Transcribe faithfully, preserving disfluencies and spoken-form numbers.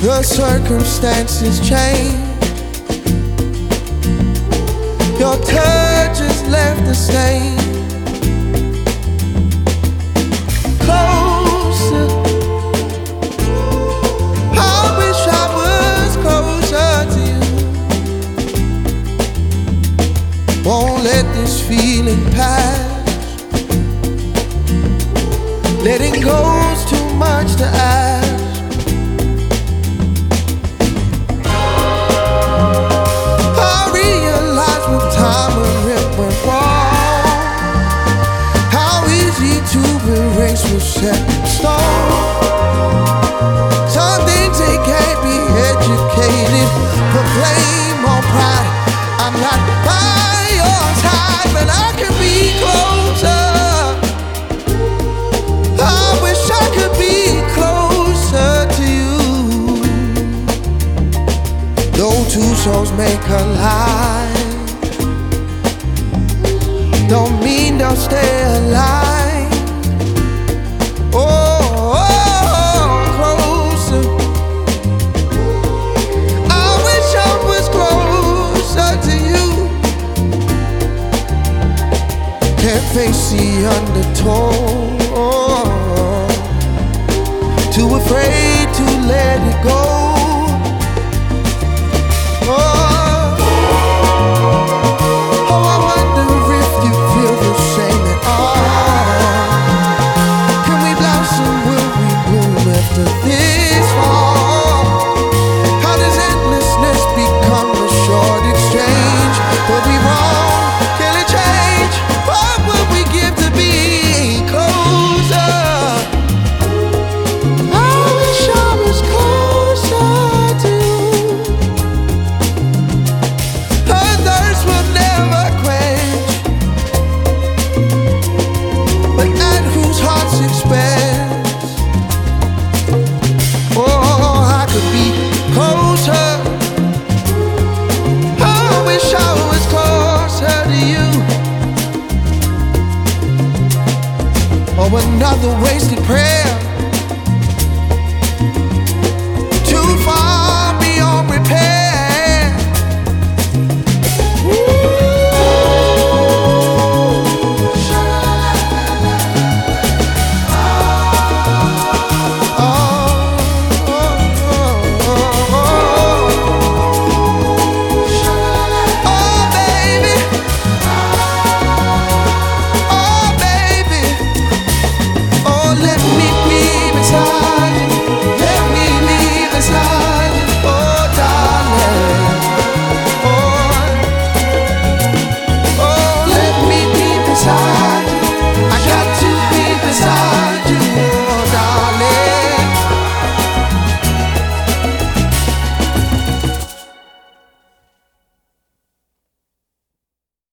The circumstances change. Your touch has left the stain. Closer, I wish I was closer to you. Won't let this feeling pass. Letting go's too much to ask. Erase was set in stone. Some things they can't be educated. But blame or pride, I'm not by your side, but I can be closer. I wish I could be closer to you. Though two souls make a lie, don't mean they'll stay alive. Can't face the undertow.